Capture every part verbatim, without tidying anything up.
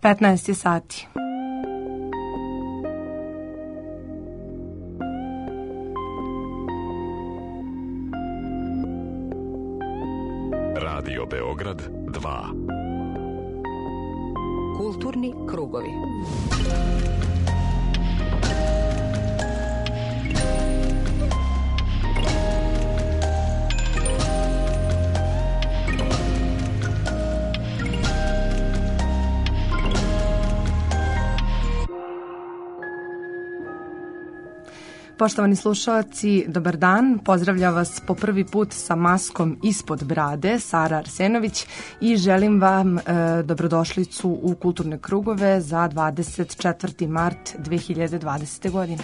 petnaest je sati. Radio Beograd dva. Kulturni krugovi. Poštovani slušalci, dobar dan. Pozdravlja vas po prvi put sa maskom ispod brade, Sara Arsenović, i želim vam e, dobrodošlicu u Kulturne krugove za dvadeset četvrti mart dve hiljade dvadesete. godine.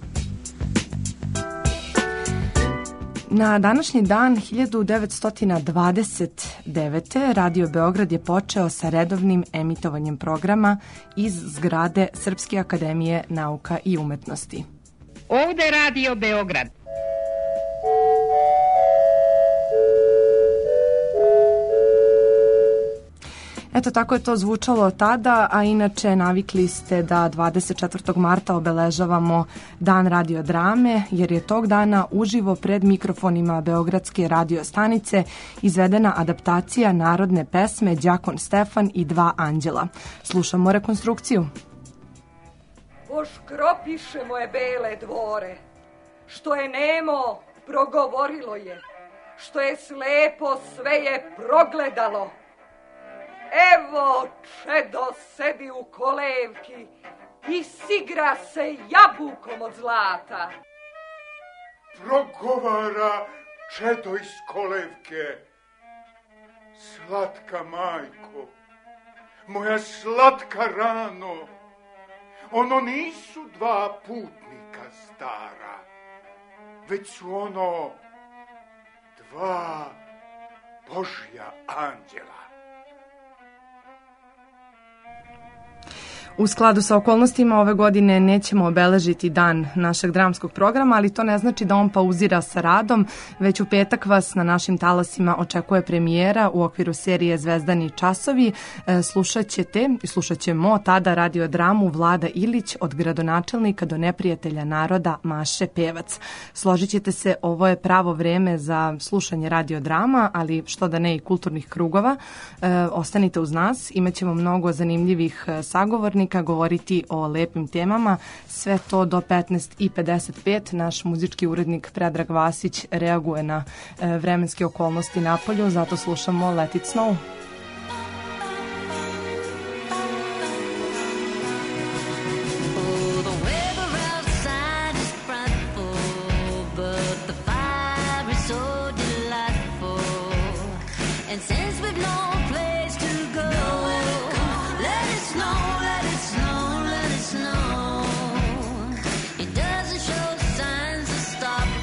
Na današnji dan hiljadu devetsto dvadeset devete. Radio Beograd je počeo sa redovnim emitovanjem programa iz zgrade Srpske akademije nauka i umetnosti. Ovde Radio Beograd. Eto, tako je to zvučalo tada, a inače navikli ste da dvadeset četvrtog marta obeležavamo Dan radiodrame, jer je tog dana uživo pred mikrofonima Beogradske radio stanice izvedena adaptacija narodne pesme Đakon Stefan i dva anđela. Slušamo rekonstrukciju. Poškropiše moje bele dvore, što je nemo progovorilo je, što je slepo sve je progledalo. Evo čedo sedi u kolevki i sigra se jabukom od zlata. Progovara čedo iz kolevke. Slatka majko, moja slatka rano, ono nisu dva putnika stara, već su ono dva Božja anđela. U skladu sa okolnostima ove godine nećemo obeležiti dan našeg dramskog programa, ali to ne znači da on pauzira sa radom, već u petak vas na našim talasima očekuje premijera u okviru serije Zvezdani časovi. Slušat ćete i slušat ćemo tada radiodramu Vlada Ilić od gradonačelnika do neprijatelja naroda Maše Pevac. Složit ćete se, ovo je pravo vreme za slušanje radiodrama, ali što da ne i kulturnih krugova. E, ostanite uz nas, imat ćemo mnogo zanimljivih sagovornika, govoriti o lepim temama, sve to do petnaest i pedeset pet. Naš muzički urednik Predrag Vasić reaguje na e, vremenske okolnosti napolju, zato slušamo Let It Snow.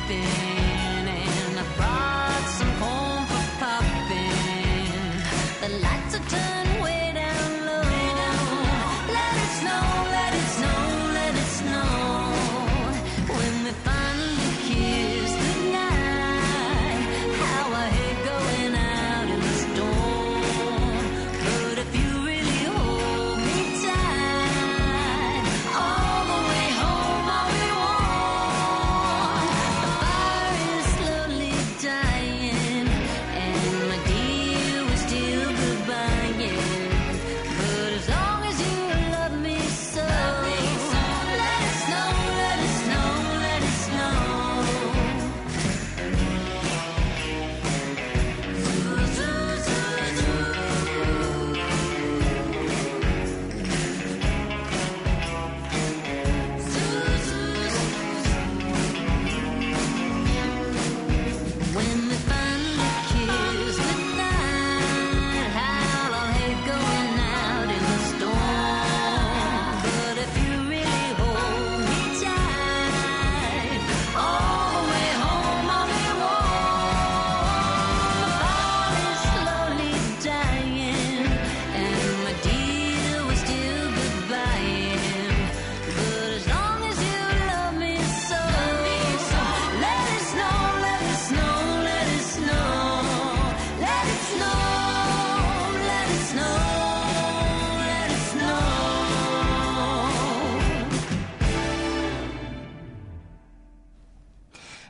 The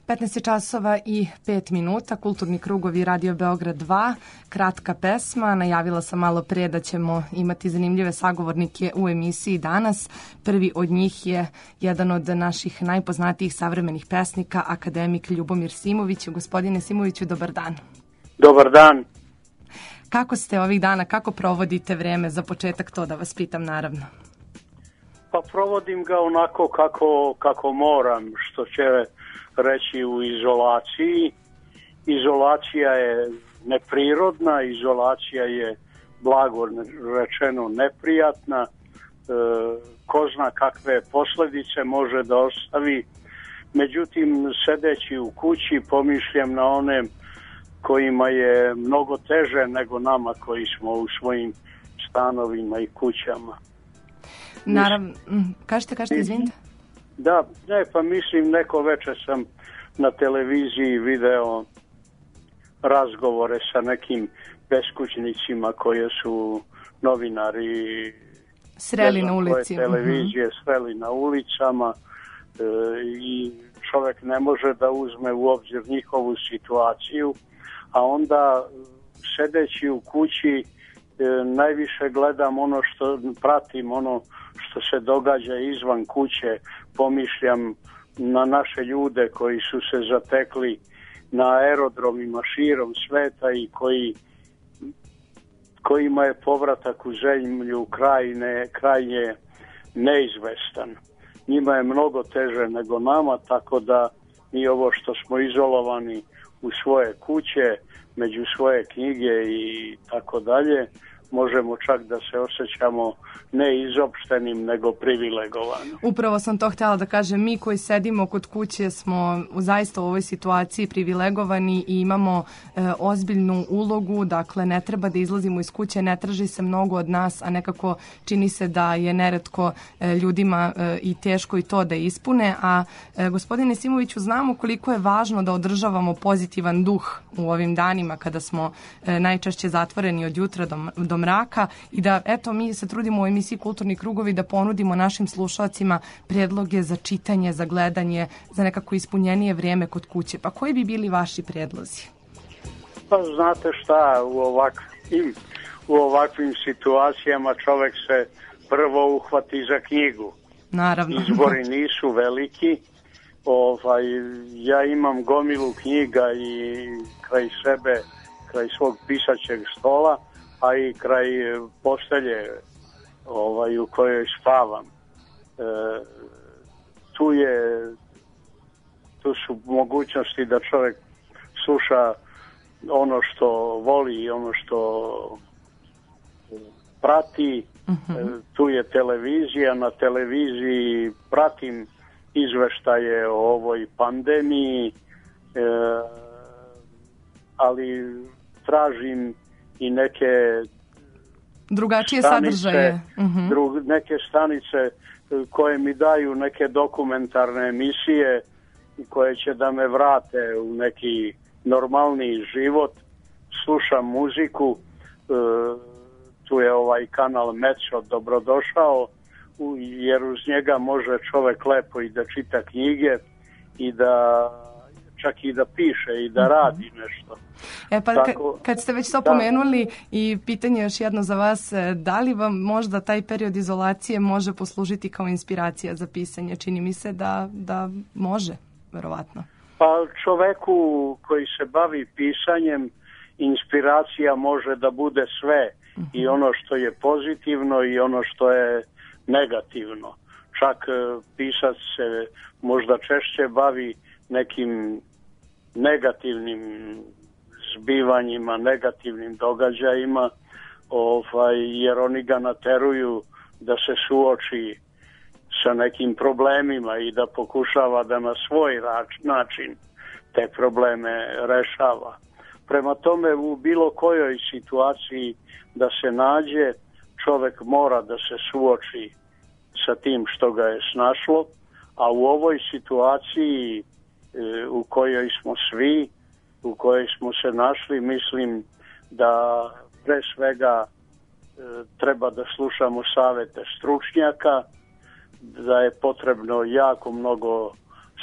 petnaest časova i pet minuta, Kulturni krugovi Radio Beograd dva, kratka pesma. Najavila sam malo pre da ćemo imati zanimljive sagovornike u emisiji danas. Prvi od njih je jedan od naših najpoznatijih savremenih pesnika, akademik Ljubomir Simović. Gospodine Simoviću, dobar dan. Dobar dan. Kako ste ovih dana, kako provodite vreme? Za početak to da vas pitam, naravno. Pa provodim ga onako kako, kako moram, što će reći u izolaciji. Izolacija je neprirodna, izolacija je blago rečeno neprijatna. E, ko zna kakve posljedice može da ostavi. Međutim, sedeći u kući pomišljam na one kojima je mnogo teže nego nama koji smo u svojim stanovima i kućama. Naravno, kažete, kažete, izvinite. Da, ne, pa mislim, neko večer sam na televiziji video razgovore sa nekim beskućnicima koje su novinari sreli na ulici. Televizije uh-huh. sreli na ulicama e, i čovjek ne može da uzme u obzir njihovu situaciju, a onda sedeći u kući e, najviše gledam ono što pratim, ono što se događa izvan kuće, pomišljam na naše ljude koji su se zatekli na aerodromima širom sveta i koji, kojima je povratak u zemlju krajne, krajnje neizvestan. Njima je mnogo teže nego nama, tako da mi ovo što smo izolovani u svoje kuće, među svoje knjige i tako dalje, možemo čak da se osjećamo ne izopštenim, nego privilegovanim. Upravo sam to htjela da kažem. Mi koji sedimo kod kuće smo zaista u ovoj situaciji privilegovani i imamo e, ozbiljnu ulogu, dakle ne treba da izlazimo iz kuće, ne traži se mnogo od nas, a nekako čini se da je neretko e, ljudima e, i teško i to da ispune. A e, gospodine Simoviću, znamo koliko je važno da održavamo pozitivan duh u ovim danima kada smo e, najčešće zatvoreni od jutra do, do mraka i da, eto, mi se trudimo u emisiji Kulturni krugovi da ponudimo našim slušalcima predloge za čitanje, za gledanje, za nekako ispunjenije vrijeme kod kuće. Pa koji bi bili vaši predlozi? Pa znate šta, u ovakvim, u ovakvim situacijama čovjek se prvo uhvati za knjigu. Naravno. Izbori nisu veliki. Ovaj, ja imam gomilu knjiga i kraj sebe, kraj svog pisaćeg stola, a i kraj postelje ovaj, u kojoj spavam. E, tu je tu su mogućnosti da čovjek sluša ono što voli i ono što prati. Uh-huh. E, tu je televizija, na televiziji pratim izveštaje o ovoj pandemiji, e, ali tražim i neke drugačije stanice, sadržaje. Uh-huh. dru, neke stanice koje mi daju neke dokumentarne emisije koje će da me vrate u neki normalni život. Slušam muziku, e, tu je ovaj kanal Meco dobrodošao, jer uz njega može čovjek lepo i da čita knjige i da čak i da piše i da radi nešto. E pa Tako, kad ste već to da. pomenuli i pitanje još jedno za vas, da li vam možda taj period izolacije može poslužiti kao inspiracija za pisanje? Čini mi se da, da može, verovatno. Pa čoveku koji se bavi pisanjem, inspiracija može da bude sve. Uh-huh. I ono što je pozitivno i ono što je negativno. Čak pisac se možda češće bavi nekim negativnim zbivanjima, negativnim događajima, ovaj, jer oni ga nateruju da se suoči sa nekim problemima i da pokušava da na svoj način te probleme rešava. Prema tome, u bilo kojoj situaciji da se nađe, čovjek mora da se suoči sa tim što ga je snašlo, a u ovoj situaciji e, u kojoj smo svi, u kojoj smo se našli, mislim da pre svega e, treba da slušamo savete stručnjaka, da je potrebno jako mnogo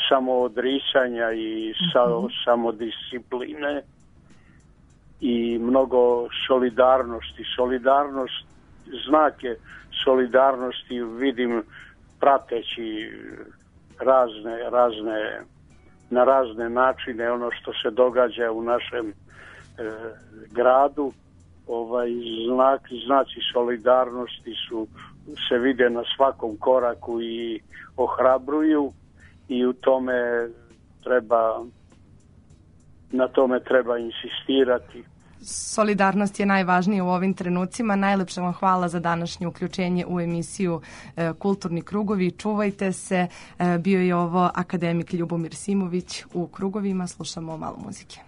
samoodricanja i sa, mm-hmm. samodiscipline i mnogo solidarnosti. Solidarnost, znak je solidarnosti vidim prateći razne, razne, na razne načine ono što se događa u našem e, gradu. Ovaj znak, znaci solidarnosti su, se vide na svakom koraku i ohrabruju i u tome treba, na tome treba insistirati. Solidarnost je najvažnija u ovim trenucima. Najlepše vam hvala za današnje uključenje u emisiju e, Kulturni krugovi. Čuvajte se. E, bio je ovo akademik Ljubomir Simović u Krugovima. Slušamo malo muzike.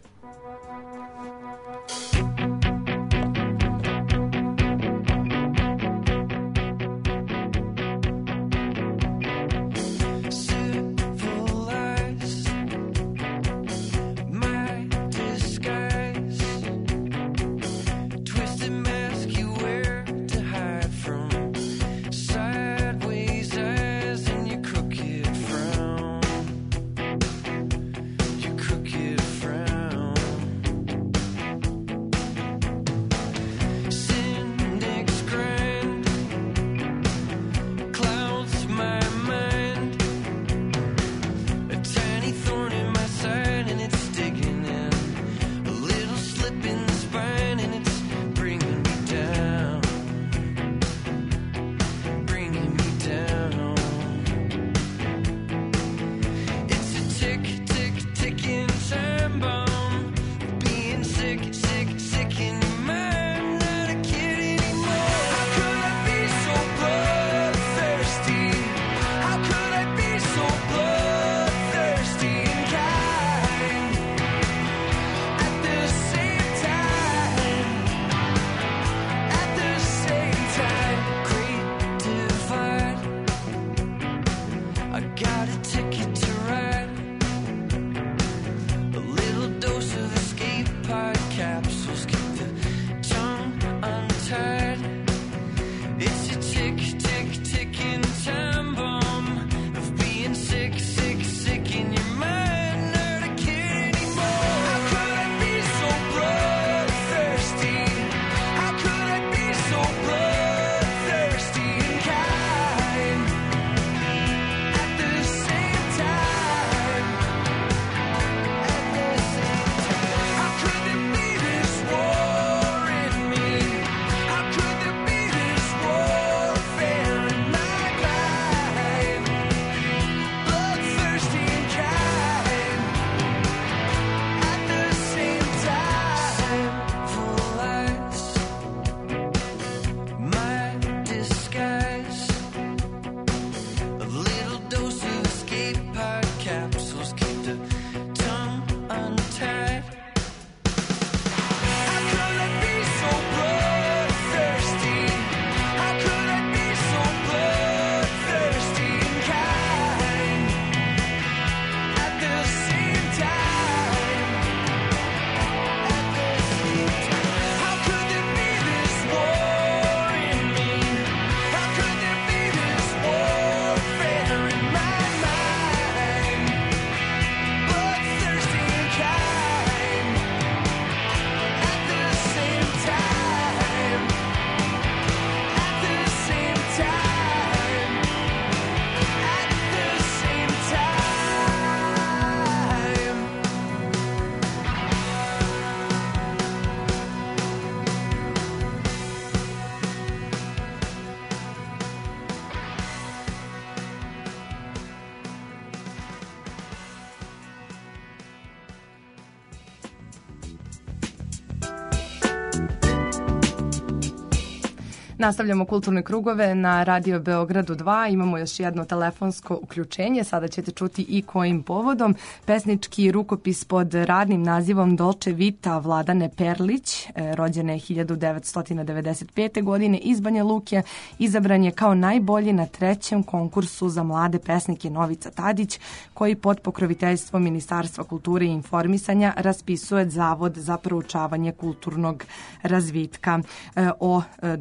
Nastavljamo kulturne krugove na Radio Beogradu dva. Imamo još jedno telefonsko uključenje. Sada ćete čuti i kojim povodom. Pesnički rukopis pod radnim nazivom Dolce Vita Vladane Perlić, rođene hiljadu devetsto devedeset pete. godine iz Banja Luke, izabran je kao najbolji na trećem konkursu za mlade pesnike Novica Tadić, koji pod pokroviteljstvom Ministarstva kulture i informisanja raspisuje Zavod za proučavanje kulturnog razvitka. O dobitnici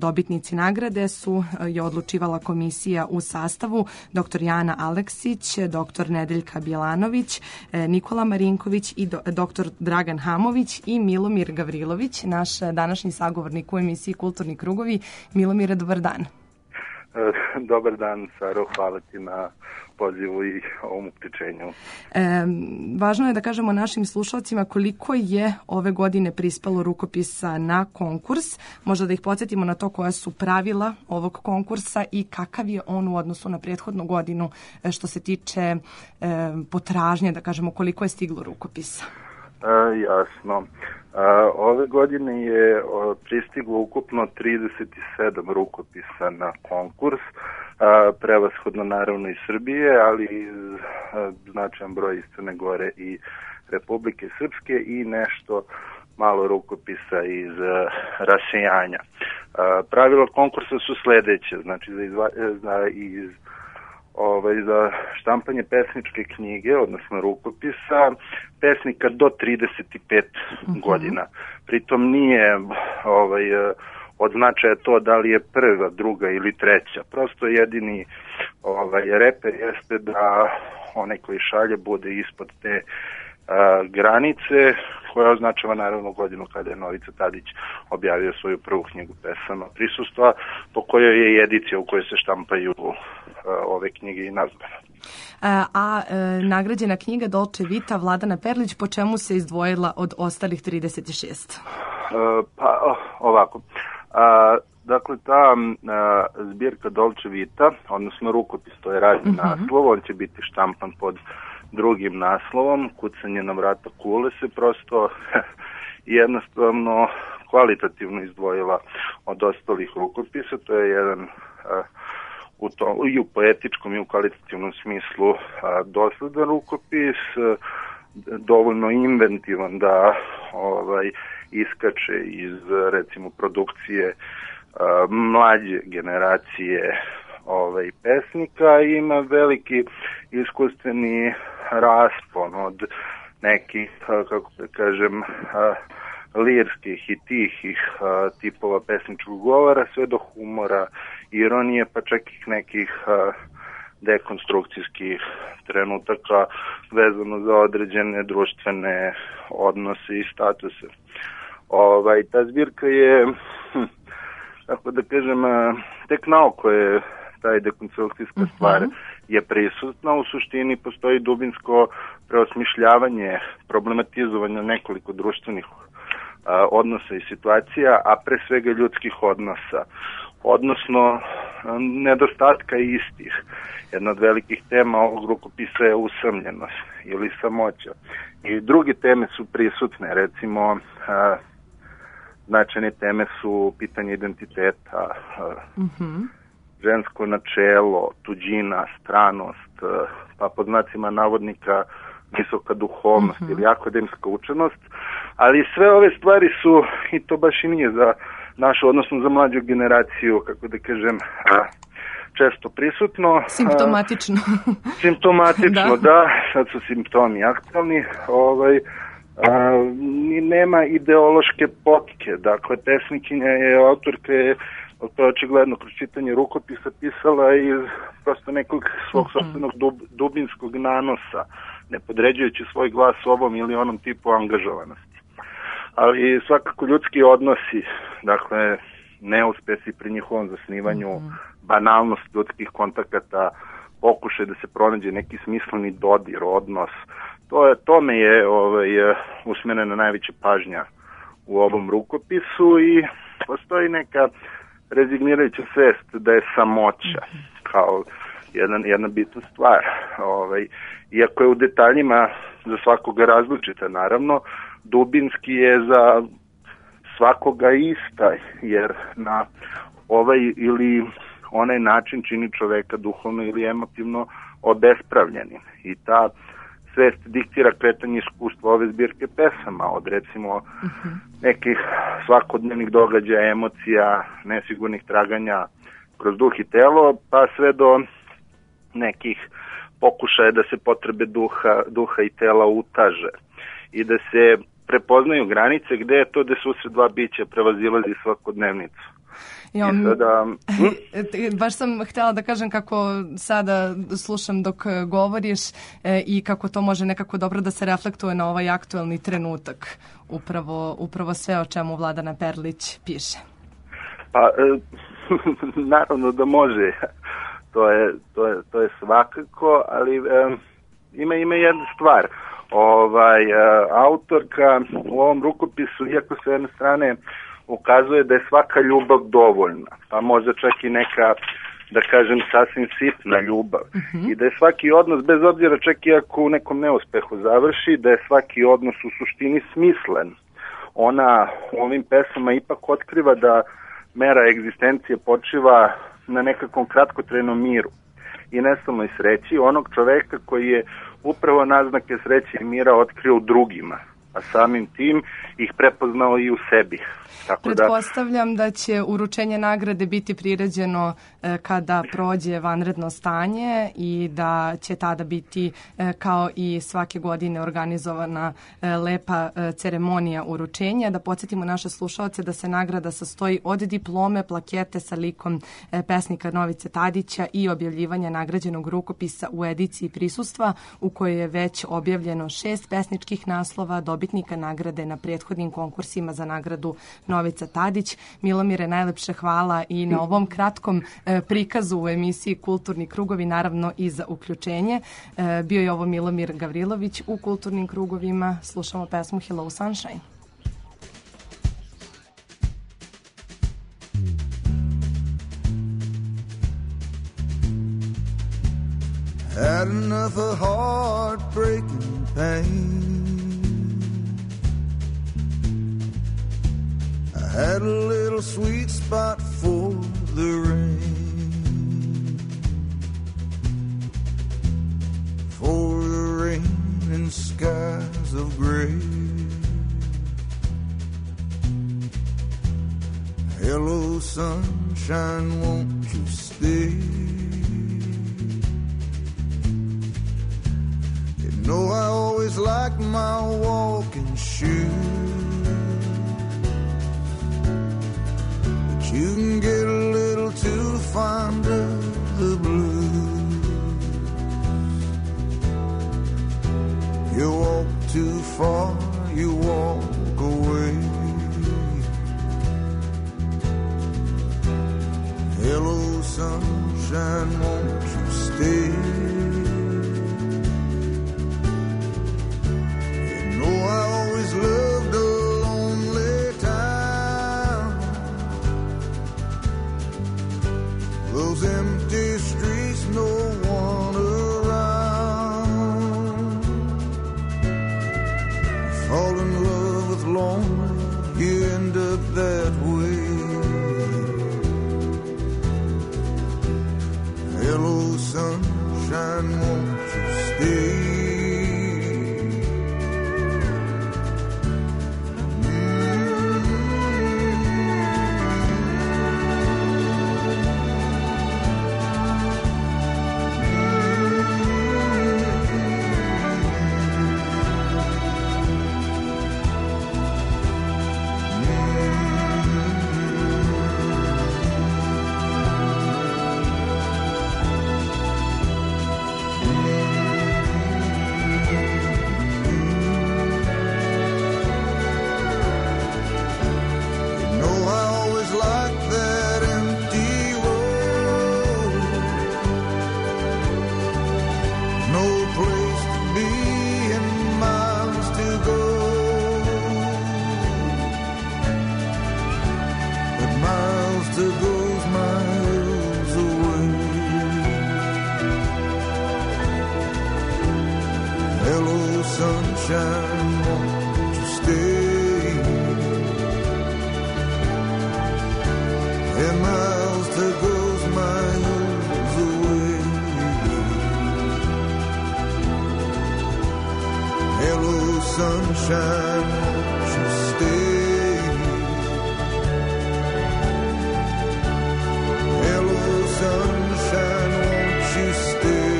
dobitnici nagrade su je odlučivala komisija u sastavu dr. Jana Aleksić, dr. Nedeljka Bjelanović, Nikola Marinković i dr. Dragan Hamović i Milomir Gavrilović, naš današnji sagovornik u emisiji Kulturni krugovi. Milomire, dobar dan. Dobar dan, Saro, hvala ti na pozivu i ovom uključenju. E, važno je da kažemo našim slušalcima koliko je ove godine prispalo rukopisa na konkurs. Možda da ih podsjetimo na to koja su pravila ovog konkursa i kakav je on u odnosu na prethodnu godinu što se tiče e, potražnje, da kažemo koliko je stiglo rukopisa. E, jasno. A, ove godine je o, pristiglo ukupno trideset sedam rukopisa na konkurs, a, prevashodno naravno iz Srbije, ali iz a, značajan broj iz Crne Gore i Republike Srpske i nešto malo rukopisa iz a, rasejanja. A, pravila konkursa su sledeće, znači za, izva, za iz Ovaj, za štampanje pesničke knjige, odnosno rukopisa, pesnika do trideset pet uh-huh. godina. Pritom nije ovaj, od značaja to da li je prva, druga ili treća. Prosto jedini ovaj, reper jeste da onaj koji šalje bude ispod te a, granice, koja označava naravno godinu kada je Novica Tadić objavio svoju prvu knjigu pesama prisustva, po kojoj je edicija u kojoj se štampaju uh, ove knjige i nazvana. A, a e, nagrađena knjiga Dolce Vita Vladana Perlić, po čemu se izdvojila od ostalih trideset šest? Uh, pa oh, ovako. Uh, dakle, ta uh, zbirka Dolce Vita, odnosno rukopis, to je radni uh-huh. naslov, on će biti štampan pod drugim naslovom, Kucanje na vrata kule, se prosto jednostavno kvalitativno izdvojila od ostalih rukopisa. To je jedan uh, u to, i u poetičkom i u kvalitativnom smislu uh, dosledan rukopis, uh, dovoljno inventivan da ovaj iskače iz recimo produkcije uh, mlađe generacije ovaj pesnika, ima veliki iskustveni raspon od nekih, kako da kažem, lirskih i tihih tipova pesničkog govora, sve do humora, ironije, pa čak i nekih dekonstrukcijskih trenutaka vezano za određene društvene odnose i statuse. Ovaj, ta zbirka je, hm, kako da kažem, tek naoko je taj dekonstrukcijska stvar uh-huh. je prisutna. U suštini postoji dubinsko preosmišljavanje, problematizovanje nekoliko društvenih a, odnosa i situacija, a pre svega ljudskih odnosa, odnosno a, nedostatka istih. Jedna od velikih tema ovog rukopisa je usamljenost ili samoća. I druge teme su prisutne, recimo a, značajne teme su pitanje identiteta, a, uh-huh. žensko načelo, tuđina, stranost, pa pod znacima navodnika visoka duhovnost uh-huh. ili akademska učenost, ali sve ove stvari su, i to baš i nije za našu, odnosno za mlađu generaciju, kako da kažem, često prisutno. Simptomatično. Simptomatično, da. da, sad su simptomi aktualni, ovaj, a, nema ideološke potke, dakle, pesnikinja je, autorka je, to je očigledno kroz čitanje rukopisa pisala iz prosto nekog svog uh-huh. sopstvenog dub, dubinskog nanosa, ne podređujući svoj glas ovom ili onom tipu angažovanosti. Ali svakako ljudski odnosi, dakle, neuspesi pri njihovom zasnivanju, uh-huh. banalnost ljudskih kontakata, pokušaj da se pronađe neki smisleni dodir, odnos, to je, tome je ovaj, usmjerena najveća pažnja u ovom rukopisu i postoji neka rezignirajuća svest da je samoća kao jedan, jedna bitna stvar. Ovaj, iako je u detaljima za svakoga različita, naravno, dubinski je za svakoga ista, jer na ovaj ili onaj način čini čoveka duhovno ili emotivno obespravljenim. I ta svest diktira kretanje iskustva ove zbirke pesama, od recimo uh-huh. nekih svakodnevnih događaja, emocija, nesigurnih traganja kroz duh i telo, pa sve do nekih pokušaja da se potrebe duha, duha i tela utaže i da se prepoznaju granice gde je to da susret dva bića prevazilazi svakodnevnicu. Jo, I sada... Hm? Baš sam htjela da kažem kako sada slušam dok govoriš e, i kako to može nekako dobro da se reflektuje na ovaj aktuelni trenutak. Upravo, upravo sve o čemu Vladana Perlić piše. Pa, e, naravno da može. To je, to je, to je svakako, ali e, ima, ima jedna stvar. Ovaj, e, autorka u ovom rukopisu, iako s jedne strane ukazuje da je svaka ljubav dovoljna, pa možda čak i neka, da kažem, sasvim sitna ljubav. Uh-huh. I da je svaki odnos, bez obzira čak i ako u nekom neuspehu završi, da je svaki odnos u suštini smislen. Ona u ovim pesama ipak otkriva da mera egzistencije počiva na nekakvom kratkotrajnom miru i nestalnoj sreći onog čoveka koji je upravo naznake sreće i mira otkrio u drugima, a samim tim ih prepoznao i u sebi. Tako Pretpostavljam da... da će uručenje nagrade biti priređeno e, kada prođe vanredno stanje i da će tada biti e, kao i svake godine organizovana e, lepa e, ceremonija uručenja. Da podsjetimo naše slušalce da se nagrada sastoji od diplome, plakete sa likom e, pesnika Novice Tadića i objavljivanja nagrađenog rukopisa u ediciji prisustva u kojoj je već objavljeno šest pesničkih naslova dobitnika nagrade na prethodnim konkursima za nagradu Novica Tadić. Milomire, najlepše hvala i na ovom kratkom e, prikazu u emisiji Kulturni krugovi, naravno i za uključenje. E, bio je ovo Milomir Gavrilović u Kulturnim krugovima. Slušamo pesmu Hello Sunshine. Had enough of heartbreaking pain. I had a little sweet spot for the rain, for the rain and skies of gray. Hello sunshine, won't you stay? You know I always like my walking shoes. You can get a little too fond of the blues. You walk too far, you walk away. Hello sunshine, won't you stay? You know I always loved a lonely town. Those empty streets, no one around. You fall in love with lonely, you end up that way. Hello sunshine, won't you stay? Sunshine, won't you stay? And miles to goes miles away. Hello sunshine, won't you stay? Hello sunshine, won't you stay?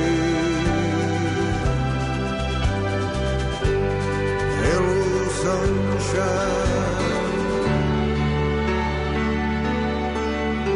Sunshine.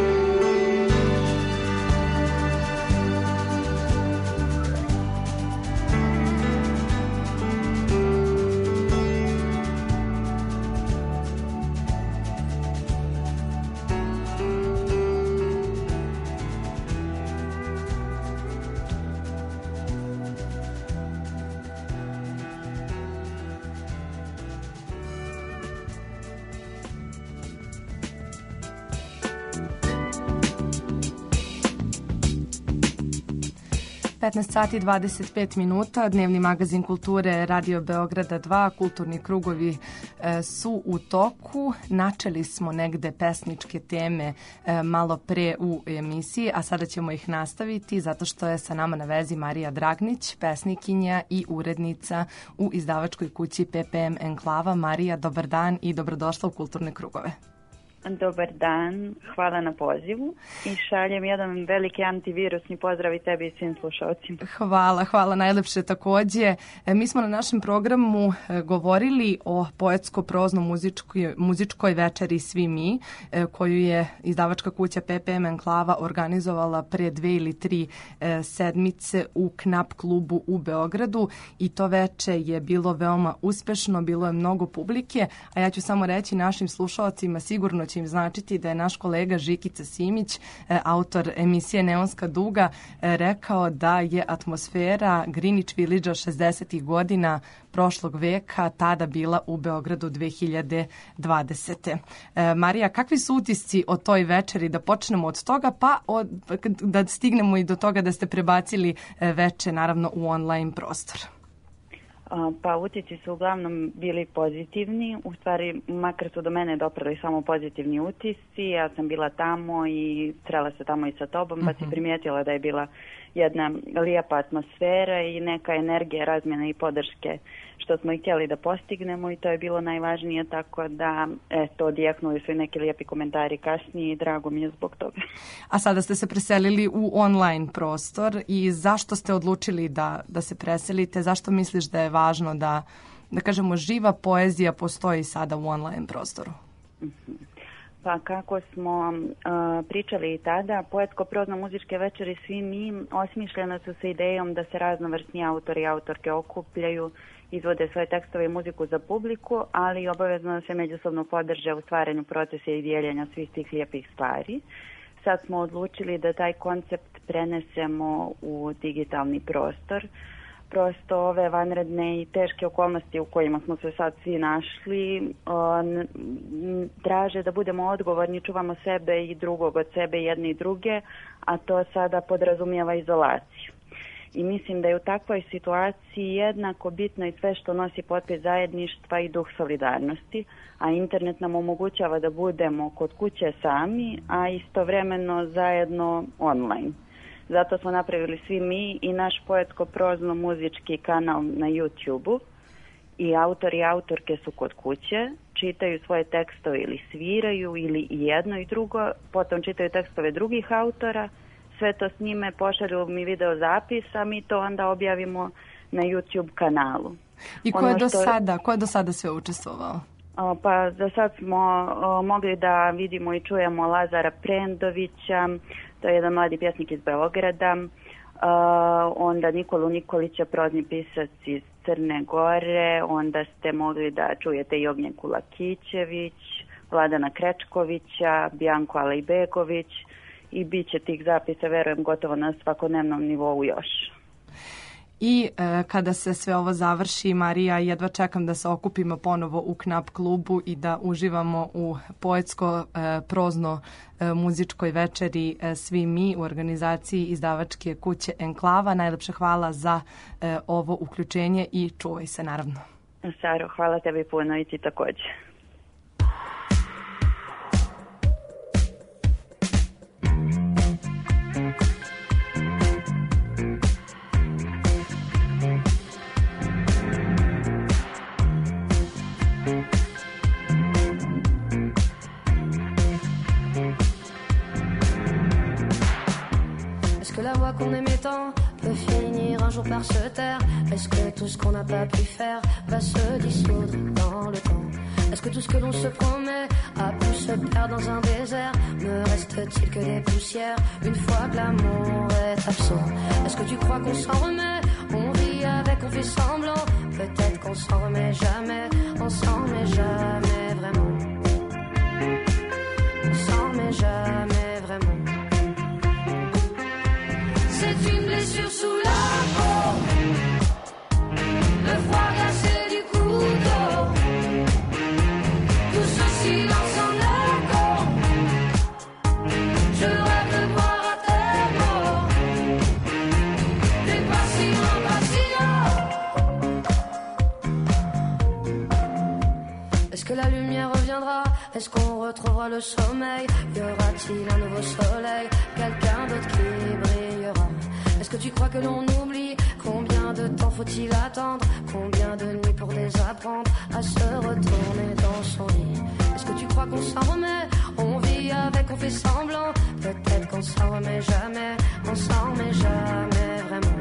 petnaest sati i dvadeset pet minuta, dnevni magazin kulture Radio Beograda dva, kulturni krugovi e, su u toku. Načeli smo negde pesničke teme e, malo pre u emisiji, a sada ćemo ih nastaviti zato što je sa nama na vezi Marija Dragnić, pesnikinja i urednica u izdavačkoj kući P P M Enklava. Marija, dobar dan i dobrodošla u kulturne krugove. Dobar dan, hvala na pozivu i šaljem jedan veliki antivirusni pozdrav i tebi i svim slušalcima. Hvala, hvala najlepše takođe. Mi smo na našem programu govorili o poetsko-prozno-muzičkoj muzičkoj večeri Svi mi, koju je izdavačka kuća P P M Enklava organizovala pre dve ili tri sedmice u Knap klubu u Beogradu i to veče je bilo veoma uspešno, bilo je mnogo publike, a ja ću samo reći našim slušalcima, sigurno će im značiti da je naš kolega Žikica Simić, autor emisije Neonska duga, rekao da je atmosfera Greenwich Village-a šezdesetih godina prošlog veka tada bila u Beogradu dve hiljade dvadesete. Marija, kakvi su utisci o toj večeri? Da počnemo od toga, pa od, da stignemo i do toga da ste prebacili veče, naravno, u online prostor. Pa utisci su uglavnom bili pozitivni, u stvari makar su do mene doprali samo pozitivni utisci, ja sam bila tamo i srela se tamo i sa tobom, pa si primijetila da je bila jedna lijepa atmosfera i neka energija razmjene i podrške što smo i htjeli da postignemo i to je bilo najvažnije, tako da eto, odjeknuli su i neki lijepi komentari kasnije i drago mi je zbog toga. A sada ste se preselili u online prostor i zašto ste odlučili da, da se preselite? Zašto misliš da je važno da, da kažemo, živa poezija postoji sada u online prostoru? Pa kako smo uh, pričali i tada, poetsko-prozno-muzičke večeri Svi mi osmišljene su sa idejom da se raznovrsni autori i autorke okupljaju, izvode svoje tekstove i muziku za publiku, ali i obavezno da se međusobno podrže u stvaranju procesa i dijeljenja svih tih lijepih stvari. Sad smo odlučili da taj koncept prenesemo u digitalni prostor. Prosto ove vanredne i teške okolnosti u kojima smo se sad svi našli on, traže da budemo odgovorni, čuvamo sebe i drugog od sebe, jedni i druge, a to sada podrazumijeva izolaciju. I mislim da je u takvoj situaciji jednako bitno i sve što nosi potpis zajedništva i duh solidarnosti, a internet nam omogućava da budemo kod kuće sami, a istovremeno zajedno online. Zato smo napravili Svi mi i naš poetsko-prozno-muzički kanal na YouTube-u i autori i autorke su kod kuće, čitaju svoje tekstove ili sviraju ili jedno i drugo, potom čitaju tekstove drugih autora, sve to snime, pošalju mi video zapis, a mi to onda objavimo na YouTube kanalu. I ko je, ono do, što... sada, ko je do sada sve učestvovao? Pa za sad smo o, mogli da vidimo i čujemo Lazara Prendovića, to je jedan mladi pjesnik iz Beograda, o, onda Nikolu Nikolića, prozni pisac iz Crne Gore, onda ste mogli da čujete i Ognjenku Lakićević, Vladana Krečkovića, Bijanku Alejbegović i bit će tih zapisa, verujem, gotovo na svakodnevnom nivou još. I e, kada se sve ovo završi, Marija, jedva čekam da se okupimo ponovo u Knap klubu i da uživamo u poetsko-prozno e, muzičkoj večeri e, Svi mi u organizaciji izdavačke kuće Enklava. Najlepše hvala za e, ovo uključenje i čuvaj se, naravno. Saro, hvala tebi puno i ti također. Est-ce que la voix qu'on aimait tant peut finir un jour par se taire? Est-ce que tout ce qu'on n'a pas pu faire va se dissoudre dans le temps? Est-ce que tout ce que l'on se promet a pu se perdre dans un désert? Ne reste-t-il que des poussières une fois que l'amour est absent? Est-ce que tu crois qu'on s'en remet? On rit avec, on fait semblant. Peut-être qu'on s'en remet jamais. On s'en remet jamais vraiment. On s'en remet jamais vraiment. C'est une blessure sous la peau, le froid glacé du couteau, tout ce silence en écho. Je rêve de boire à tes mots, des le sommeil? Y aura-t-il un nouveau soleil? Quelqu'un d'autre qui brillera? Est-ce que tu crois que l'on oublie? Combien de temps faut-il attendre? Combien de nuits pour désapprendre à se retourner dans son lit? Est-ce que tu crois qu'on s'en remet? On vit avec, on fait semblant. Peut-être qu'on s'en remet jamais. On s'en remet jamais vraiment.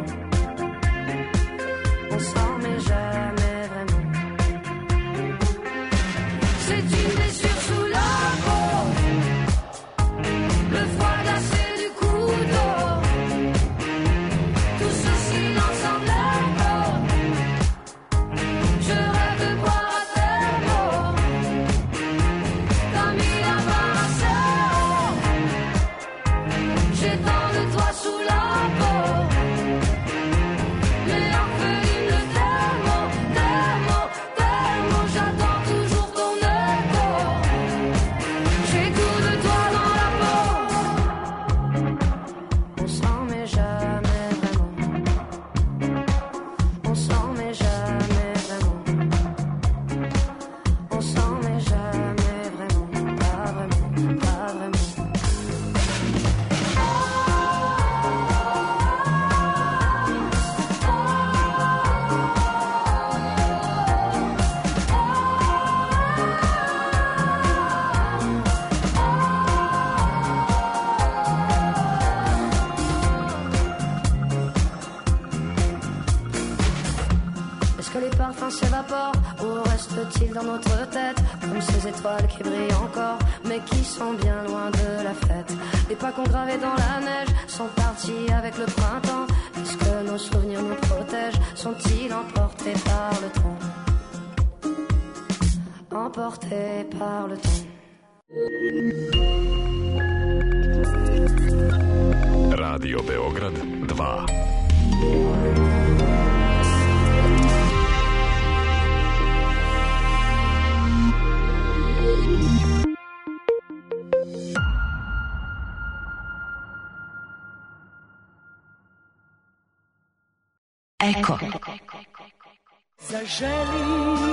On s'en remet jamais vraiment. C'est une blessure sous la peau, le froid glacé du couteau, tout ce silence en écho. Je rêve de boire à tes mots, comme il a brassé. J'ai tant de toi sous la peau. S'évapore, ou reste-t-il dans notre tête comme ces étoiles qui brillent encore mais qui sont bien loin de la fête? Les pas qu'on gravait dans la neige sont partis avec le printemps. Est-ce que nos souvenirs nous protègent? Sont-ils emportés par le temps? Emportés par le temps. Radio Beograd dva. Eko. Zaželi,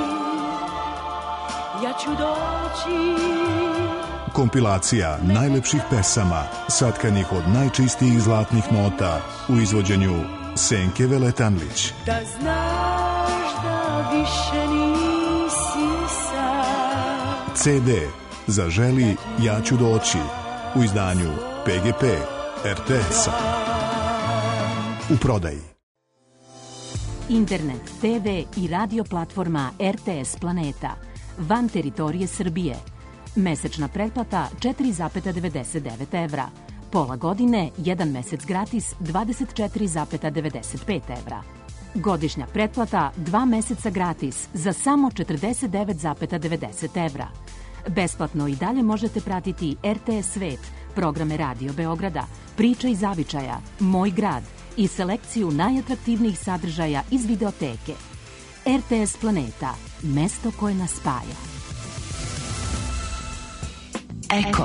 ja ću doći. Kompilacija najlepših pesama, satkanih od najčistijih zlatnih nota u izvođenju Senke Veletanlić. Da znaš da više nisi sam. ce de Zaželi, ja ću doći u izdanju pe ge pe er te es-a. U prodaji. Internet, te ve i radio platforma er te es Planeta. Van teritorije Srbije. Mesečna pretplata četiri zarez devedeset devet evra. Pola godine, jedan mesec gratis dvadeset četiri zarez devedeset pet evra. Godišnja pretplata dva meseca gratis za samo četrdeset devet zarez devedeset evra. Besplatno i dalje možete pratiti er te es Svet, programe Radio Beograda, Priča iz zavičaja, Moj grad i selekciju najatraktivnijih sadržaja iz videoteke. er te es Planeta, mesto koje nas spaja. Eko.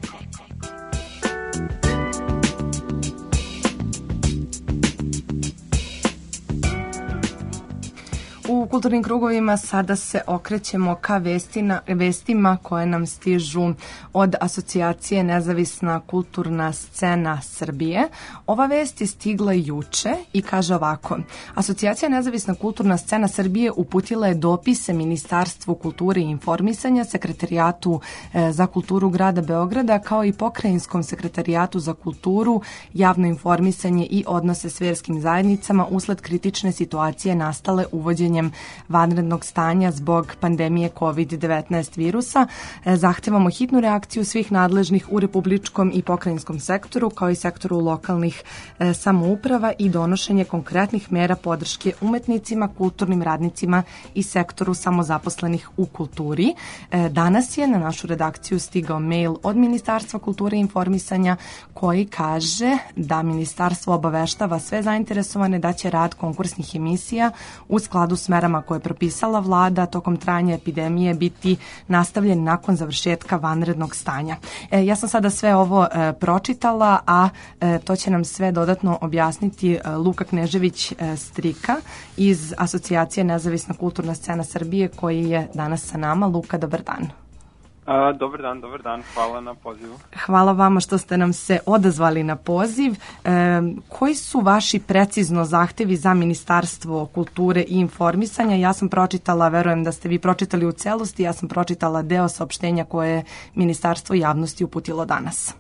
U kulturnim krugovima sada se okrećemo ka vestina, vestima koje nam stižu od Asocijacije Nezavisna kulturna scena Srbije. Ova vest je stigla juče i kaže ovako. Asocijacija Nezavisna kulturna scena Srbije uputila je dopise Ministarstvu kulture i informisanja, Sekretarijatu za kulturu grada Beograda, kao i Pokrajinskom sekretarijatu za kulturu, javno informisanje i odnose s verskim zajednicama usled kritične situacije nastale uvođenjem vanrednog stanja zbog pandemije kovid devetnaest virusa. Zahtevamo hitnu reakciju svih nadležnih u republičkom i pokrajinskom sektoru, kao i sektoru lokalnih samouprava i donošenje konkretnih mera podrške umetnicima, kulturnim radnicima i sektoru samozaposlenih u kulturi. Danas je na našu redakciju stigao mail od Ministarstva kulture i informisanja koji kaže da Ministarstvo obaveštava sve zainteresovane da će rad konkursnih emisija u skladu s merama koje je propisala vlada tokom trajanja epidemije biti nastavljen nakon završetka vanrednog stanja. E, ja sam sada sve ovo e, pročitala, a e, to će nam sve dodatno objasniti e, Luka Knežević e, Strika iz Asocijacije Nezavisna kulturna scena Srbije, koji je danas sa nama. Luka, dobar dan. A, dobar dan, dobar dan, hvala na pozivu. Hvala vama što ste nam se odazvali na poziv. E, koji su vaši precizno zahtevi za Ministarstvo kulture i informisanja? Ja sam pročitala, verujem da ste vi pročitali u celosti, ja sam pročitala deo saopštenja koje je Ministarstvo javnosti uputilo danas.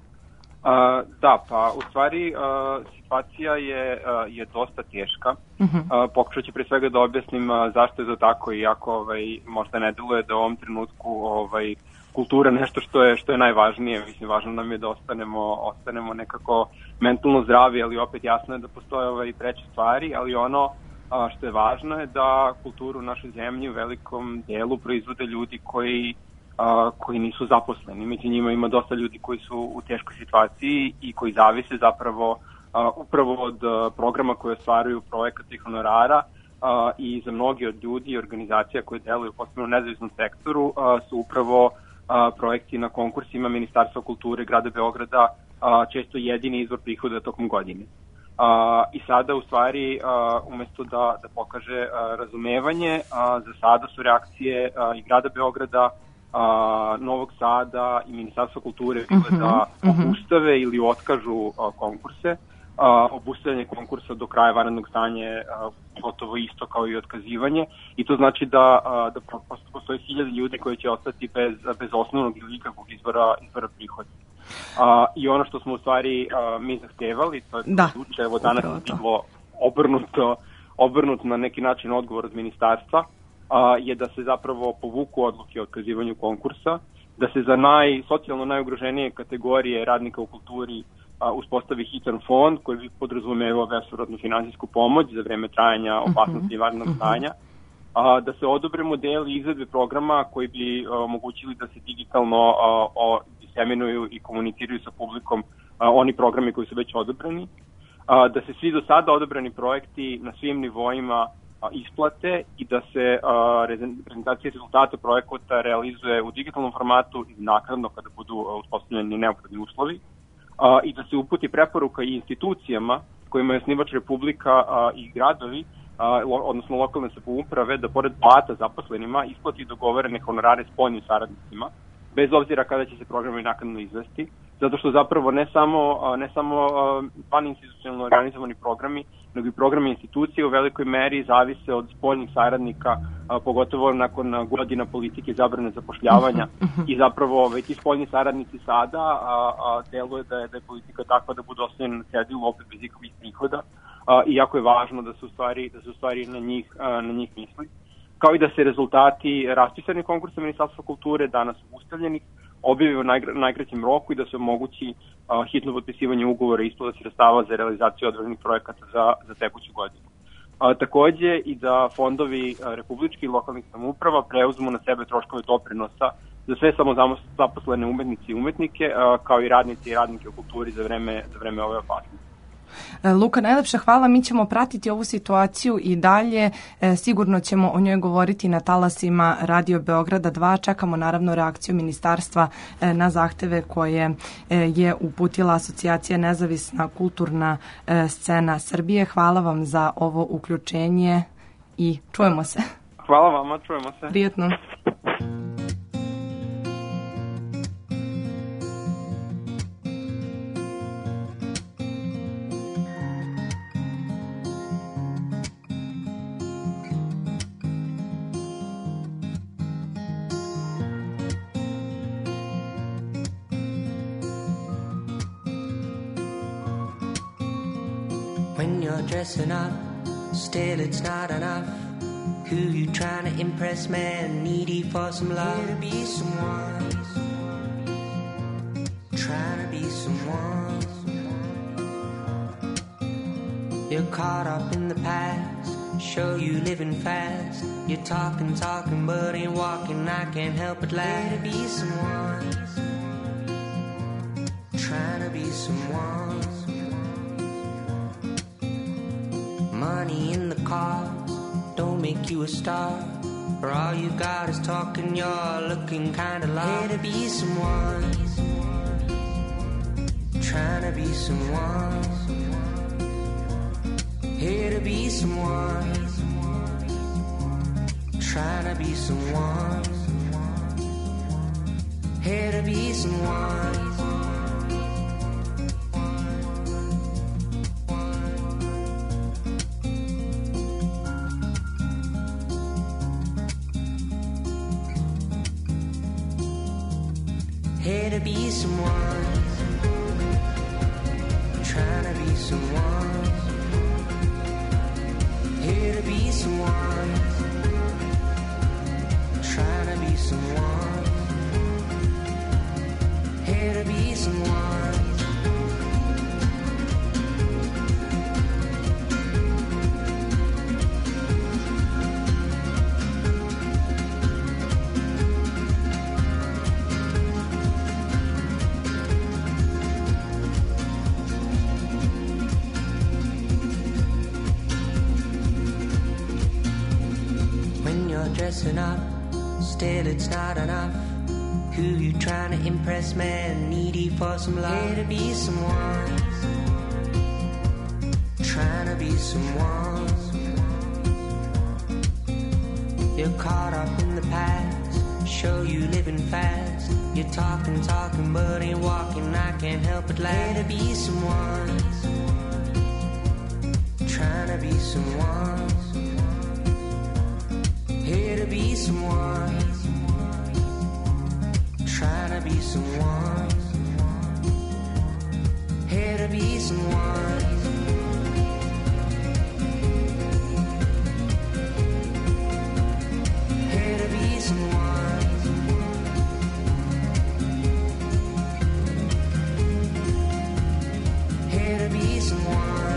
A, da, pa u stvari a, situacija je, a, je dosta teška. Uh-huh. Pokušat ću pre svega da objasnim a, zašto je to tako, iako ovaj, možda ne deluje da u ovom trenutku ovaj, kultura nešto što je, što je najvažnije. Mislim, važno nam je da ostanemo, ostanemo nekako mentalno zdravi, ali opet jasno je da postoje ovaj, treće stvari, ali ono a, što je važno je da kulturu u našoj zemlji u velikom delu proizvode ljudi koji A, koji nisu zaposleni. Među njima ima dosta ljudi koji su u teškoj situaciji i koji zavise zapravo a, upravo od a, programa koje ostvaruju projekata i honorara a, i za mnogi od ljudi i organizacija koje deluju posebno u nezavisnom sektoru a, su upravo a, projekti na konkursima Ministarstva kulture Grada Beograda a, često jedini izvor prihoda tokom godine. A, I sada u stvari a, umesto da, da pokaže a, razumevanje, a, za sada su reakcije a, i Grada Beograda, A, Novog Sada i Ministarstva kulture bile uh-huh, da obustave uh-huh. ili otkažu a, konkurse. A, obustavljanje konkursa do kraja vanrednog stanja je gotovo isto kao i otkazivanje i to znači da, a, da postoje hiljade ljudi koji će ostati bez, bez osnovnog ili ikakvog izvora, izvora prihoda. A, I ono što smo u stvari a, mi zahtevali, to je da, uče, evo danas je bilo obrnuto, obrnuto na neki način odgovor od ministarstva, a, je da se zapravo povuku odluke o otkazivanju konkursa, da se za naj, socijalno najugroženije kategorije radnika u kulturi a, uspostavi hitan fond koji bi podrazumevao bespovratnu finansijsku pomoć za vreme trajanja opasnosti i vanrednog stanja, a, da se odobre modeli izvedbe programa koji bi a, omogućili da se digitalno a, o, diseminuju i komuniciraju sa publikom a, oni programi koji su već odobreni, a, da se svi do sada odobrani projekti na svim nivoima isplate i da se a, prezentacija rezultata projekata realizuje u digitalnom formatu i naknadno kada budu uspostavljeni neophodni uslovi a, i da se uputi preporuka i institucijama kojima je osnivač Republika a, i gradovi, a, lo, odnosno lokalne samouprave, da pored plata zaposlenima isplati dogovorene honorare spoljnim saradnicima, bez obzira kada će se programi naknadno izvesti, zato što zapravo ne samo, ne samo vaninstitucionalno organizovani programi, nego i programi institucije u velikoj meri zavise od spoljnih saradnika, pogotovo nakon godina politike zabrane zapošljavanja i zapravo ovaj, ti spoljni saradnici sada a, a, deluje da je, da je politika takva da budu ostavljeni na cedilu opet bez ikakvih prihoda a, i jako je važno da se u stvari, da se u stvari na njih, a, na njih misli. Kao i da se rezultati raspisanih konkursa Ministarstva kulture danas ustavljenih objave u najgra, najkraćem roku i da se omogući uh, hitno potpisivanje ugovora i isplata sredstava za realizaciju određenih projekata za, za tekuću godinu. Uh, takođe i da fondovi uh, republički i lokalnih samouprava preuzmu na sebe troškove doprinosa za sve samozaposlene umetnice i umetnike, uh, kao i radnice i radnike u kulturi za vreme, za vreme ove opasnosti. Luka, najlepša hvala. Mi ćemo pratiti ovu situaciju i dalje. E, sigurno ćemo o njoj govoriti na talasima Radio Beograda dva. Čekamo naravno reakciju ministarstva e, na zahteve koje e, je uputila Asocijacija Nezavisna kulturna e, scena Srbije. Hvala vam za ovo uključenje i čujemo se. Hvala vama, čujemo se. Prijetno. When you're dressing up, still it's not enough. Who you trying to impress, man? Needy for some love. Here to be someone, trying to be someone. You're caught up in the past, show you living fast. You're talking, talking, but ain't walking. I can't help but laugh. Here to be someone, trying to be someone. Money in the cars don't make you a star. For all you got is talking, you're looking kinda lost. Here to be someone, trying to be someone. Here to be someone, trying to be someone. Here to be someone. Here to be someone. Trying to be someone. Here to be someone. Trying to be someone. Here to be someone. Dressing up, still it's not enough. Who you trying to impress, man? Needy for some love. Here to be someone. Trying to be someone. You're caught up in the past. Show you living fast. You're talking, talking, but ain't walking. I can't help but laugh. Here to be someone. Trying to be someone. Here to be someone. Trying to be someone. Here to be someone. Here to be someone. Here to be someone.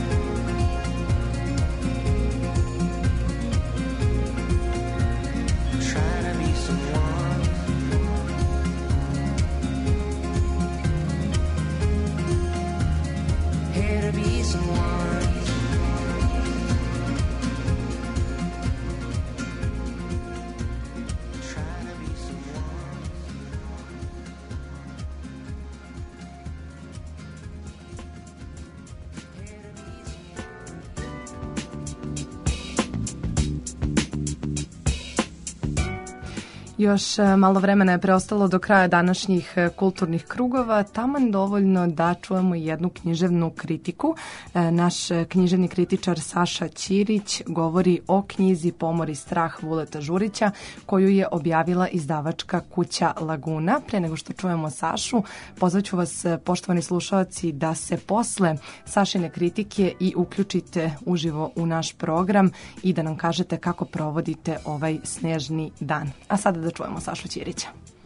Još malo vremena je preostalo do kraja današnjih kulturnih krugova, taman dovoljno da čujemo jednu književnu kritiku. Naš književni kritičar Saša Ćirić govori o knjizi Pomor i strah Vuleta Žurića, koju je objavila izdavačka kuća Laguna. Pre nego što čujemo Sašu, pozvaću vas, poštovani slušalci, da se posle Sašine kritike i uključite uživo u naš program i da nam kažete kako provodite ovaj snežni dan. A sada da čujemo Sašu Ćirića.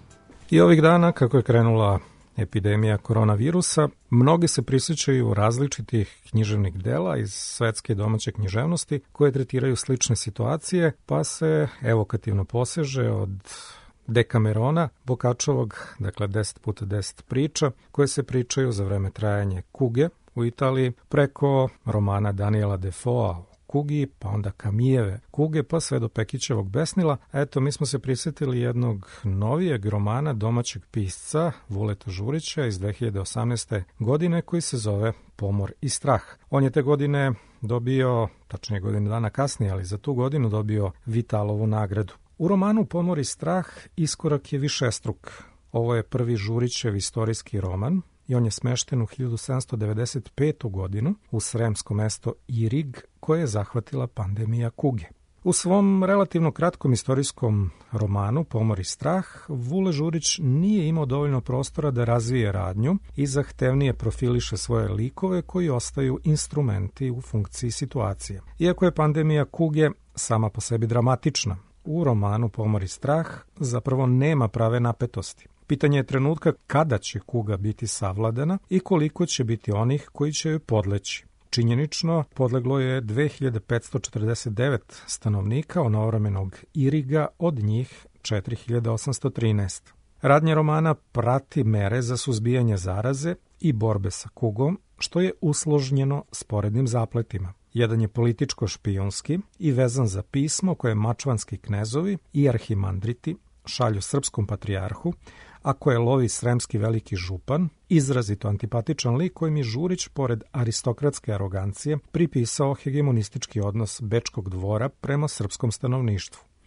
I ovih dana, kako je krenula epidemija koronavirusa, mnogi se prisjećaju različitih književnih dela iz svetske i domaće književnosti koje tretiraju slične situacije, pa se evokativno poseže od Dekamerona, Bokačovog, dakle deset puta deset priča, koje se pričaju za vreme trajanja kuge u Italiji, preko romana Daniela Defoea kugi, pa onda Kamijeve kuge, pa sve do Pekićevog besnila. Eto, mi smo se prisjetili jednog novijeg romana domaćeg pisca Vuleta Žurića iz dve hiljade osamnaeste. godine koji se zove Pomor i strah. On je te godine dobio, tačnije godinu dana kasnije, ali za tu godinu dobio Vitalovu nagradu. U romanu Pomor i strah iskorak je višestruk. Ovo je prvi Žurićev istorijski roman i on je smešten u hiljadu sedamsto devedeset petu. godinu u sremsko mesto Irig, koje je zahvatila pandemija kuge. U svom relativno kratkom istorijskom romanu Pomor i strah, Vule Žurić nije imao dovoljno prostora da razvije radnju i zahtevnije profiliše svoje likove koji ostaju instrumenti u funkciji situacije. Iako je pandemija kuge sama po sebi dramatična, u romanu Pomor i strah zapravo nema prave napetosti. Pitanje je trenutka kada će kuga biti savladana i koliko će biti onih koji će joj podleći. Činjenično, podleglo je dve hiljade petsto četrdeset devet stanovnika onovremenog Iriga, od njih četiri hiljade osamsto trinaest. Radnja romana prati mere za suzbijanje zaraze i borbe sa kugom, što je usložnjeno sporednim zapletima. Jedan je političko-špijunski i vezan za pismo koje mačvanski knezovi i arhimandriti šalju srpskom patrijarhu, a koje lovi sremski veliki župan, izrazito antipatičan lik kojim je Žurić, pored aristokratske arogancije, pripisao hegemonistički odnos bečkog dvora prema srpskom stanovništvu.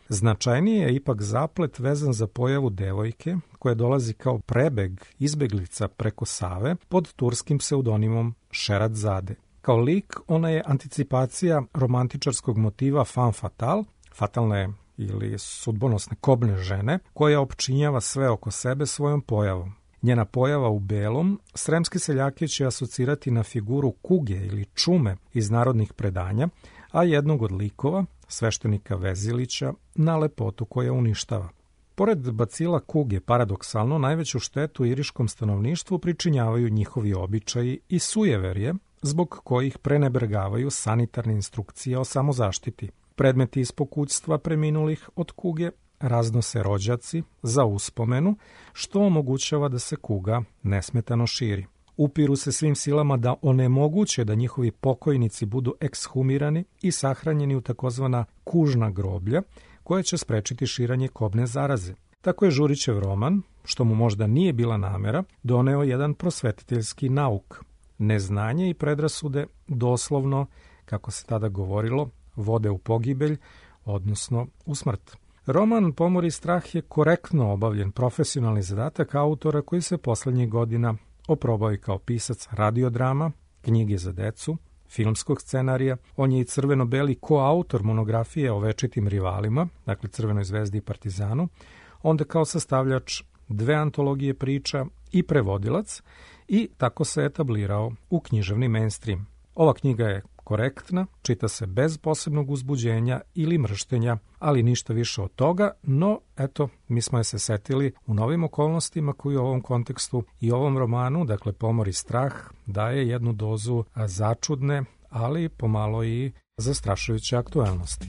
Značajniji je ipak zaplet vezan za pojavu devojke koja dolazi kao prebeg izbeglica preko Save pod turskim pseudonimom Šeratzade. Kao lik, ona je anticipacija romantičarskog motiva femme fatale, fatalne ili sudbonosne kobne žene, koja opčinjava sve oko sebe svojom pojavom. Njena pojava u belom, sremske seljake će asocirati na figuru kuge ili čume iz narodnih predanja, a jednog od likova, sveštenika Vezilića, na lepotu koja uništava. Pored bacila kuge, paradoksalno, najveću štetu iriškom stanovništvu pričinjavaju njihovi običaji i sujeverje, zbog kojih prenebergavaju sanitarne instrukcije o samozaštiti. Predmeti iz pokućstva preminulih od kuge raznose rođaci za uspomenu, što omogućava da se kuga nesmetano širi. Upiru se svim silama da onemoguće da njihovi pokojnici budu ekshumirani i sahranjeni u takozvana kužna groblja, koja će sprečiti širanje kobne zaraze. Tako je Žurićev roman, što mu možda nije bila namera, doneo jedan prosvetiteljski nauk. Neznanje i predrasude doslovno, kako se tada govorilo, vode u pogibelj, odnosno u smrt. Roman Pomor i strah je korektno obavljen profesionalni zadatak autora koji se poslednjih godina oprobao i kao pisac radiodrama, knjige za decu, filmskog scenarija. On je i crveno-beli koautor monografije o večitim rivalima, dakle Crvenoj zvezdi i Partizanu, onda kao sastavljač dve antologije priča i prevodilac i tako se etablirao u književni mainstream. Ova knjiga je korektna, čita se bez posebnog uzbuđenja ili mrštenja, ali ništa više od toga, no eto, mi smo je se setili u novim okolnostima koji u ovom kontekstu i ovom romanu, dakle Pomor i strah, daje jednu dozu začudne, ali pomalo i zastrašujuće aktuelnosti.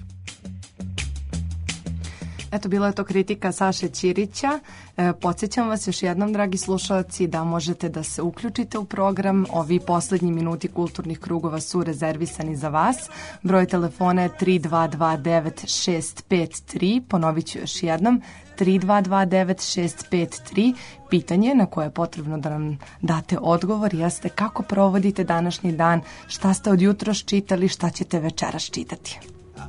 Eto, bila je to kritika Saše Ćirića. E, podsjećam vas još jednom, dragi slušalci, da možete da se uključite u program. Ovi poslednji minuti kulturnih krugova su rezervisani za vas. Broj telefona je tri dva dva devet šest pet tri. Ponovit ću još jednom. tri dva dva devet šest pet tri. Pitanje na koje je potrebno da nam date odgovor jeste kako provodite današnji dan, šta ste od jutros čitali, šta ćete večeras čitati.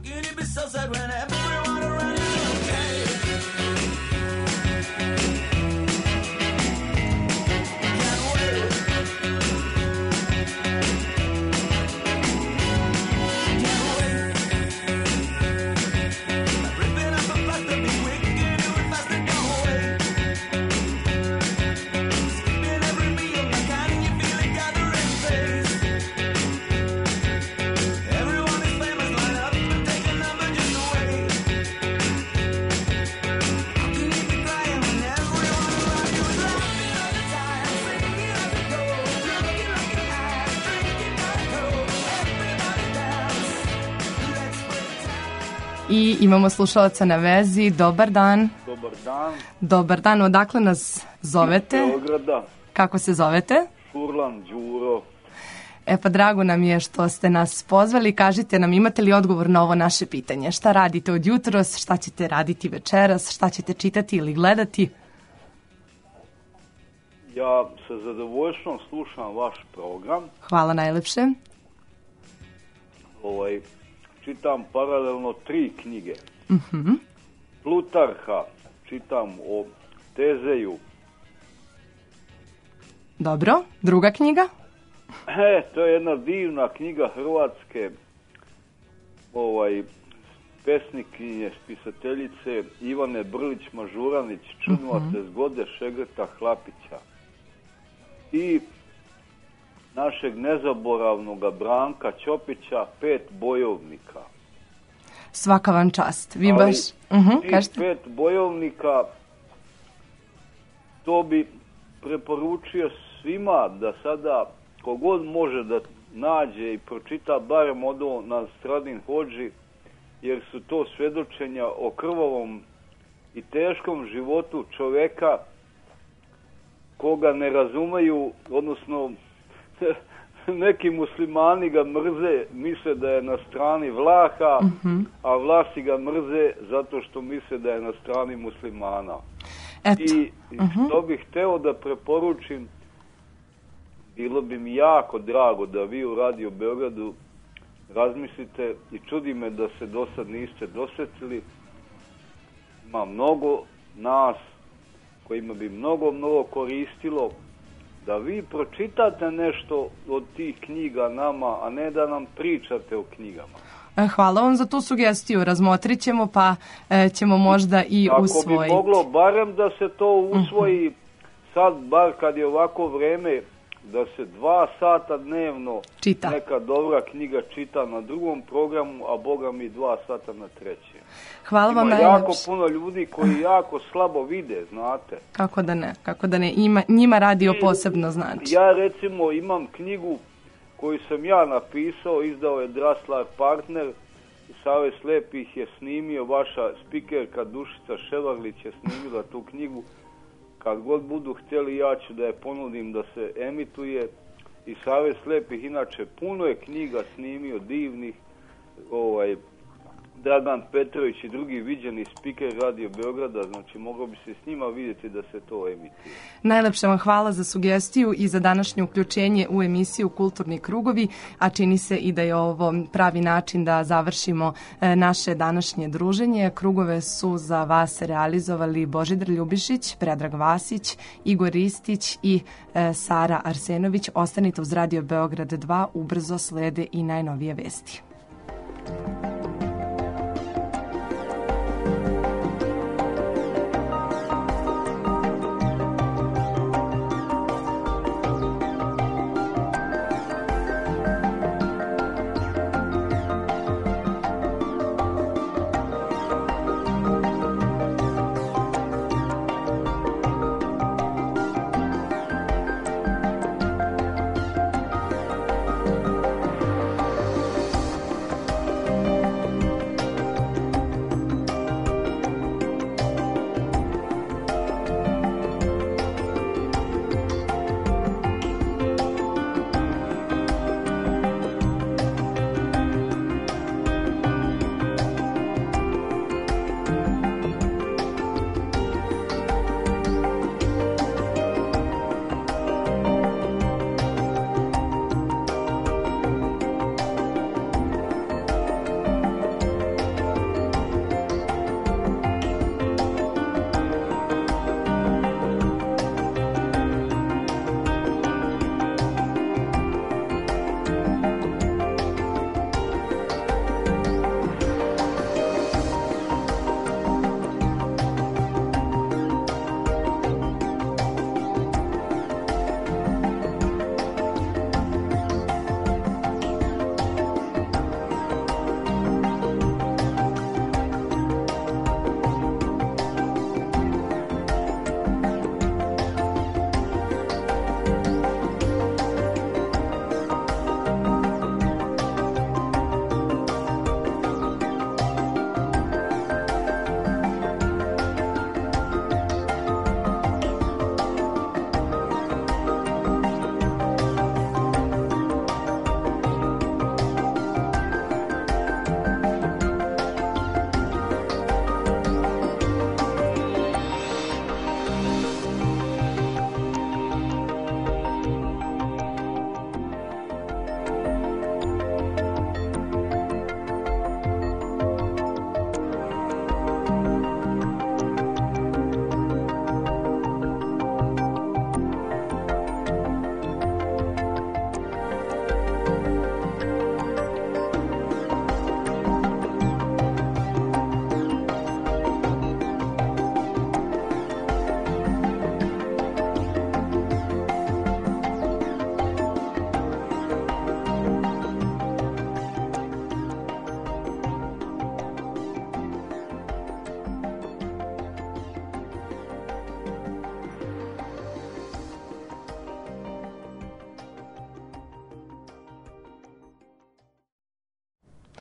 I imamo slušalaca na vezi. Dobar dan. Dobar dan. Dobar dan. Odakle nas zovete? Iz Beograda. Kako se zovete? Furlan Đuro. E pa drago nam je što ste nas pozvali. Kažite nam, imate li odgovor na ovo naše pitanje? Šta radite od jutros? Šta ćete raditi večeras? Šta ćete čitati ili gledati? Ja sa zadovoljstvom slušam vaš program. Hvala najlepše. Ovaj... Čitam paralelno tri knjige. Uh-huh. Plutarha, čitam o Tezeju. Dobro, druga knjiga? E, to je jedna divna knjiga hrvatske ovaj, pesnikinje, spisateljice Ivane Brlić-Mažuranić, Čudnovate uh-huh. zgode Šegrta Hlapića. I našeg nezaboravnog Branka Ćopića, Pet bojovnika. Svaka vam čast. Vi Ali baš... Uh-huh, tih kažete? Pet bojovnika, to bi preporučio svima da sada kogod može da nađe i pročita barem ono na Stradin Hodži, jer su to svedočenja o krvavom i teškom životu čoveka koga ne razumeju, odnosno neki muslimani ga mrze, misle da je na strani Vlaha, uh-huh. a Vlasi ga mrze zato što misle da je na strani muslimana. Eto. I uh-huh. što bih hteo da preporučim, bilo bi mi jako drago da vi u Radio Beogradu razmislite, i čudi me da se do sad niste dosetili, ima mnogo nas kojima bi mnogo, mnogo koristilo da vi pročitate nešto od tih knjiga nama, a ne da nam pričate o knjigama. Hvala vam za tu sugestiju, razmotrit ćemo pa e, ćemo možda i Ako usvojiti. Ako bi moglo barem da se to usvoji, uh-huh. sad bar kad je ovako vreme, da se dva sata dnevno čita. Neka dobra knjiga čita na drugom programu, a Boga mi dva sata na trećem. Hvala vam Ima najlepše. jako puno ljudi koji jako slabo vide, znate. Kako da ne, kako da ne. Ima, njima radio posebno znači. Ja recimo imam knjigu koju sam ja napisao, izdao je Draslar Partner, Savez slepih je snimio, vaša spikerka Dušica Ševarlić je snimila tu knjigu. Kad god budu htjeli, ja ću da je ponudim da se emituje. I Savez slepih, inače, puno je knjiga snimio divnih, ovaj, Dragan Petrović i drugi viđeni spiker Radio Beograda, znači moglo bi se s njima vidjeti da se to emituje. Najlepše vam hvala za sugestiju i za današnje uključenje u emisiju Kulturni krugovi, a čini se i da je ovo pravi način da završimo naše današnje druženje. Krugove su za vas realizovali Božidar Ljubišić, Predrag Vasić, Igor Ristić i Sara Arsenović. Ostanite uz Radio Beograd dva, ubrzo slede i najnovije vesti.